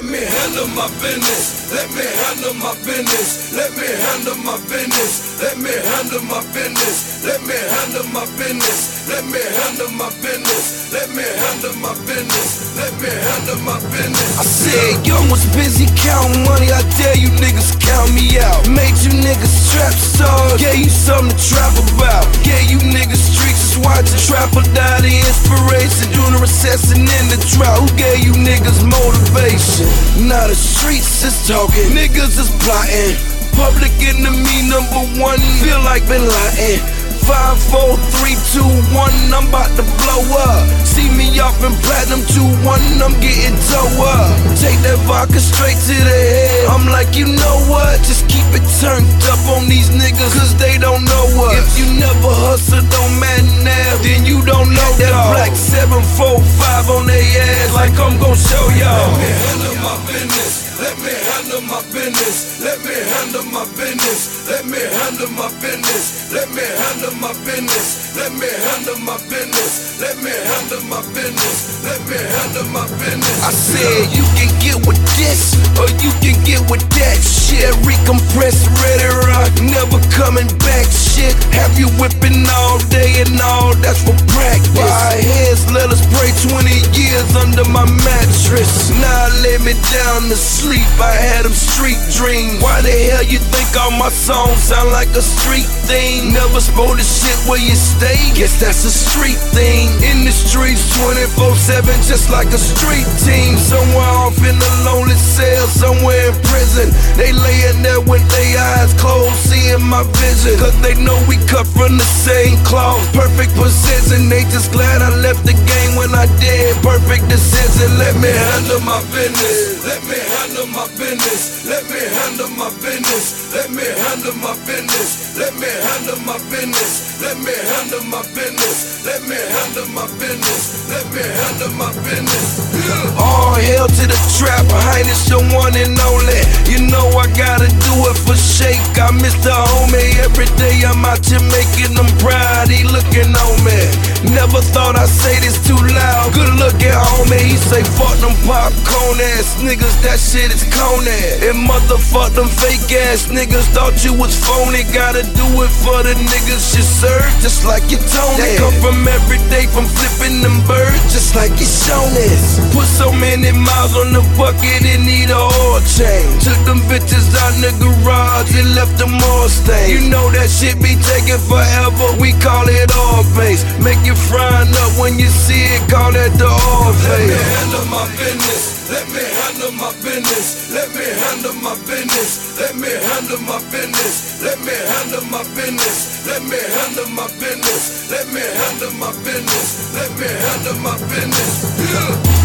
Let me handle my business. Let me handle my business. Let me handle my business. Let me handle my business. Let me handle my business. Let me handle my business. Let me handle my business. Let me handle my business. I said, young was busy counting money. I dare you niggas count me out. Made you niggas trap stars. Gave you something to trap about. Gave you niggas streaks is watching trapper die. The inspiration during the recession in the drought. Who gave you niggas motivation? Now the streets is talking. Niggas is plotting. Public enemy #1. Feel like Bin Laden. 5, 4, 3, 2, 1, I'm about to blow up. See me off in platinum 2-1, I'm getting toe up. Take that vodka straight to the head. I'm like, you know what? Just keep it turned up on these niggas, cause they don't know us. If you never hustle, don't matter now, then you don't know that black 745 on they ass, like I'm gon' show y'all. Let me handle my business. Let me handle my business. Let me handle my business. Let me handle my business. Let me handle my business. Let me handle my business. Let me handle my business. Let me handle my business. I said you can get with this, or you can get with that shit. Recompressed, ready to rock, never coming back shit. Have you whipping all day and all, that's for practice. Our heads let us pray 20 years under my mattress. Now lay me down to sleep, I had them street dreams. Why the hell you think all my songs sound like a street thing? Never spoke the shit where you stay, guess that's a street thing. In the streets 24/7, just like a street team. Somewhere off in a lonely cell, somewhere in prison. They laying there with their eyes closed, seeing my vision. Cause they know we cut from the same cloth. Perfect precision, they just glad I left the game when I did. Perfect decision, let me handle my business. Let me handle my business. Let me handle my business. Let me handle my business. Let me handle my business. Let me handle my business. Let me handle my business. Let me handle my business. All hail to the trap, Highness, your one and only. You know I gotta do it for Shake. I miss the homie. Every day I'm out here making them proud. He looking on me. Never thought I'd say this too loud. Good looking homie. He say fuck them popcorn ass niggas. That shit is corny. And motherfuck them fake ass niggas. Thought you was phony. Gotta do it for the niggas you serve, just like you Tony. That come from every day from flipping them birds, just like you shown this. Put so many miles on the bucket, it need a oil change. Took them bitches out in the garage and left them all stained. You know that shit be taking forever, we call it oil base. Make it frying up when you see it, call that the oil Let face. me handle my business. Let me handle my business. Let me handle my business. Let me handle my business. Let me handle my business. Let me handle my business. Let me handle my business. Let me handle my business.